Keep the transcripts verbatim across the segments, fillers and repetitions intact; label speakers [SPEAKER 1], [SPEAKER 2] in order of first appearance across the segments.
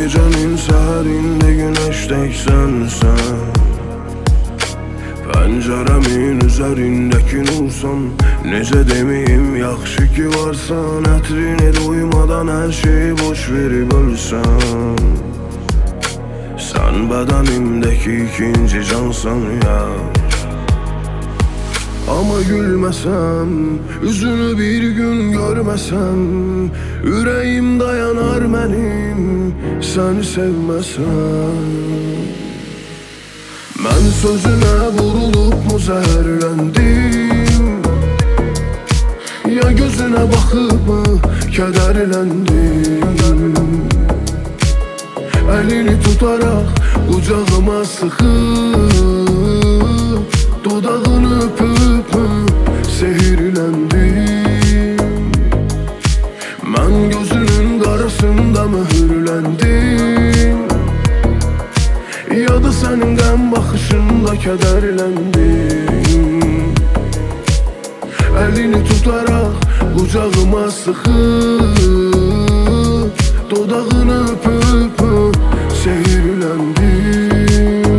[SPEAKER 1] gecenin səhərində günəşdək sənsən, pəncərəmin üzərindəki nursan. Necə deməyim, yaxşı ki varsan, ətrini duymadan hər şeyi boş verib ölsən. Sən bədənimdəki ikinci cansan ya. Ama gülmesem, üzünü bir gün görmesem, yüreğim dayanar benim seni sevmesem. Ben sözüne vurulup mu zehirlendim, ya gözüne bakıp mı kederlendim. Elini tutarak kucağıma sıkıp, dudağını öpüp mü zehirlendim. Ben gözünün karasında mühürlendim, ya da senin gəm bakışında kederlendim. Elini tutarak kucağıma sıkıp, dudağını öpüp mü zehirlendim.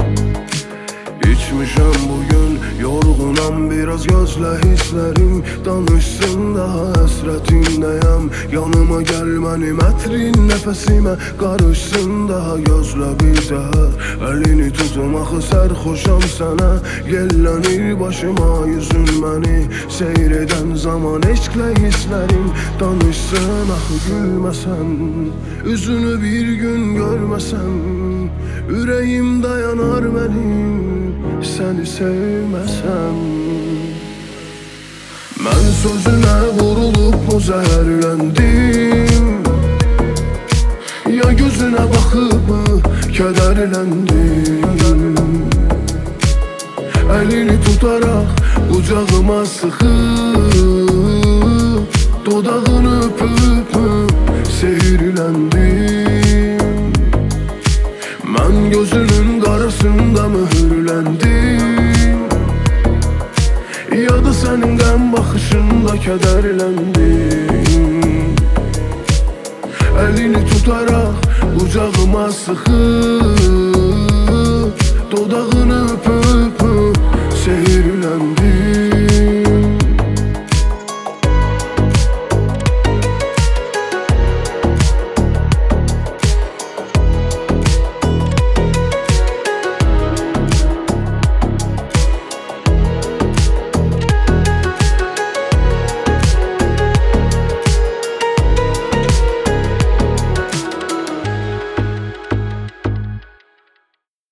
[SPEAKER 1] İçmişəm bugün, yorğunam biraz, gözlə hisslərim danışsın daha həsrətindəyəm. Yanıma gəl mənim ətrin nəfəsimə qarışsın daha, gözlə bir daha. Əlini tutum axı sərxoşam sənə, yellənir başıma yüzün məni seyr edən zaman. Eşqlə hisslərim danışsın axı gülməsəm, üzünü bir gün görməsəm, yüreğim dayanar benim seni sevmesem. Ben sözüne vurulup mu zehirlendim, ya gözüne bakıp mı kederlendim. Elini tutarak kucağıma sıkıp, dudağını öpüp mü zehirlendim. Ben gözünün karasında mühürlendim, ya da senin gəm bakışında kederlendim. Elini tutarak kucağıma sıkıp, dudağını öpüp mü zehirlendim.